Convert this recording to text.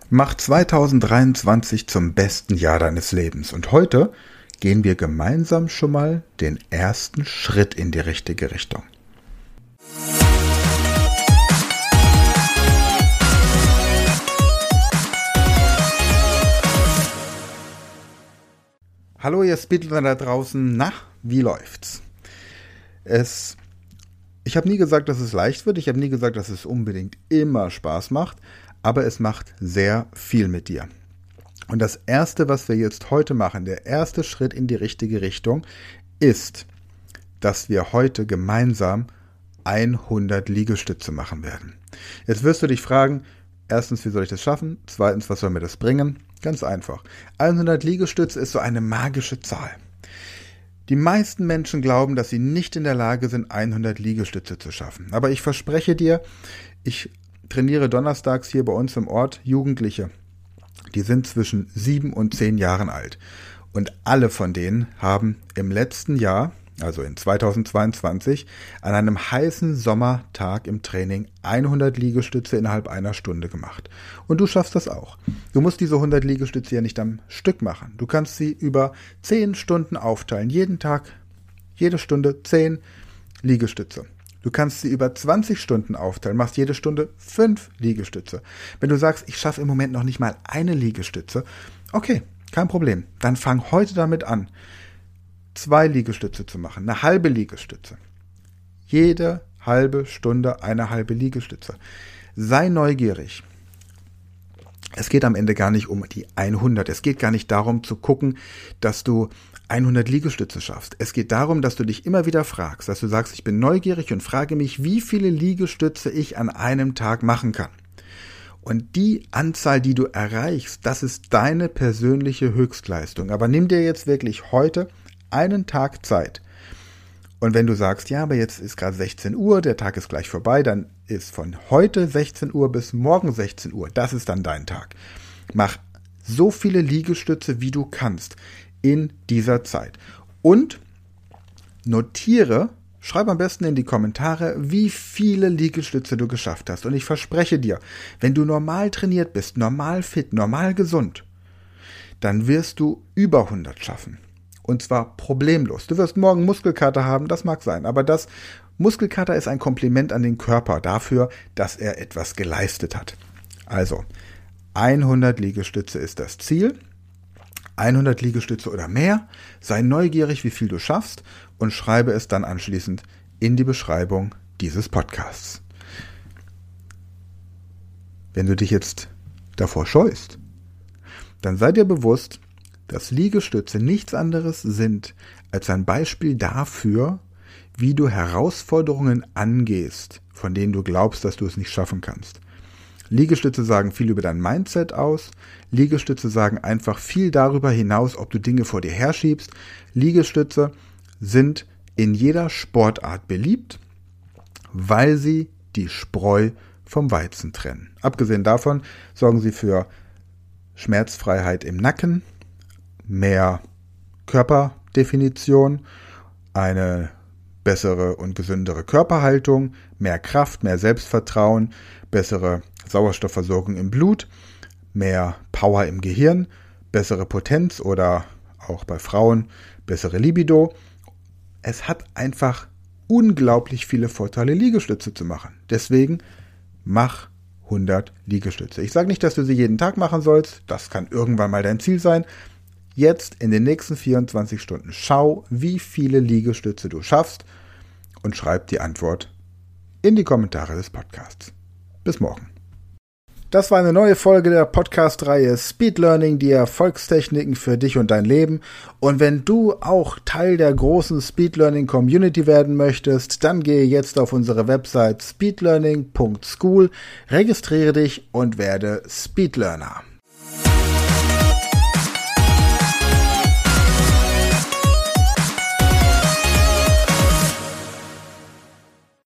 Mach 2023 zum besten Jahr deines Lebens. Und heute gehen wir gemeinsam schon mal den ersten Schritt in die richtige Richtung. Hallo ihr Speedlearner da draußen, na, wie läuft's? Ich habe nie gesagt, dass es leicht wird, ich habe nie gesagt, dass es unbedingt immer Spaß macht, aber es macht sehr viel mit dir. Und das Erste, was wir jetzt heute machen, der erste Schritt in die richtige Richtung, ist, dass wir heute gemeinsam 100 Liegestütze machen werden. Jetzt wirst du dich fragen, erstens, wie soll ich das schaffen? Zweitens, was soll mir das bringen? Ganz einfach. 100 Liegestütze ist so eine magische Zahl. Die meisten Menschen glauben, dass sie nicht in der Lage sind, 100 Liegestütze zu schaffen. Aber ich verspreche dir, ich trainiere donnerstags hier bei uns im Ort Jugendliche. Die sind zwischen 7 und 10 Jahren alt. Und alle von denen haben im letzten Jahr, also in 2022, an einem heißen Sommertag im Training 100 Liegestütze innerhalb einer Stunde gemacht. Und du schaffst das auch. Du musst diese 100 Liegestütze ja nicht am Stück machen. Du kannst sie über 10 Stunden aufteilen. Jeden Tag, jede Stunde 10 Liegestütze. Du kannst sie über 20 Stunden aufteilen, machst jede Stunde 5 Liegestütze. Wenn du sagst, ich schaffe im Moment noch nicht mal eine Liegestütze, okay, kein Problem. Dann fang heute damit an, 2 Liegestütze zu machen, eine halbe Liegestütze. Jede halbe Stunde eine halbe Liegestütze. Sei neugierig. Es geht am Ende gar nicht um die 100. Es geht gar nicht darum zu gucken, dass du 100 Liegestütze schaffst. Es geht darum, dass du dich immer wieder fragst, dass du sagst, ich bin neugierig und frage mich, wie viele Liegestütze ich an einem Tag machen kann. Und die Anzahl, die du erreichst, das ist deine persönliche Höchstleistung. Aber nimm dir jetzt wirklich heute einen Tag Zeit. Und wenn du sagst, ja, aber jetzt ist gerade 16 Uhr, der Tag ist gleich vorbei, dann ist von heute 16 Uhr bis morgen 16 Uhr, das ist dann dein Tag. Mach so viele Liegestütze, wie du kannst in dieser Zeit. Und notiere, schreib am besten in die Kommentare, wie viele Liegestütze du geschafft hast. Und ich verspreche dir, wenn du normal trainiert bist, normal fit, normal gesund, dann wirst du über 100 schaffen. Und zwar problemlos. Du wirst morgen Muskelkater haben, das mag sein, aber das Muskelkater ist ein Kompliment an den Körper dafür, dass er etwas geleistet hat. Also, 100 Liegestütze ist das Ziel. 100 Liegestütze oder mehr. Sei neugierig, wie viel du schaffst und schreibe es dann anschließend in die Beschreibung dieses Podcasts. Wenn du dich jetzt davor scheust, dann sei dir bewusst, dass Liegestütze nichts anderes sind als ein Beispiel dafür, wie du Herausforderungen angehst, von denen du glaubst, dass du es nicht schaffen kannst. Liegestütze sagen viel über dein Mindset aus. Liegestütze sagen einfach viel darüber hinaus, ob du Dinge vor dir herschiebst. Liegestütze sind in jeder Sportart beliebt, weil sie die Spreu vom Weizen trennen. Abgesehen davon sorgen sie für Schmerzfreiheit im Nacken, mehr Körperdefinition, eine bessere und gesündere Körperhaltung, mehr Kraft, mehr Selbstvertrauen, bessere Sauerstoffversorgung im Blut, mehr Power im Gehirn, bessere Potenz oder auch bei Frauen bessere Libido. Es hat einfach unglaublich viele Vorteile, Liegestütze zu machen. Deswegen mach 100 Liegestütze. Ich sage nicht, dass du sie jeden Tag machen sollst. Das kann irgendwann mal dein Ziel sein. Jetzt in den nächsten 24 Stunden schau, wie viele Liegestütze du schaffst und schreib die Antwort in die Kommentare des Podcasts. Bis morgen. Das war eine neue Folge der Podcast-Reihe Speed Learning, die Erfolgstechniken für dich und dein Leben. Und wenn du auch Teil der großen Speed Learning Community werden möchtest, dann gehe jetzt auf unsere Website speedlearning.school, registriere dich und werde Speedlearner.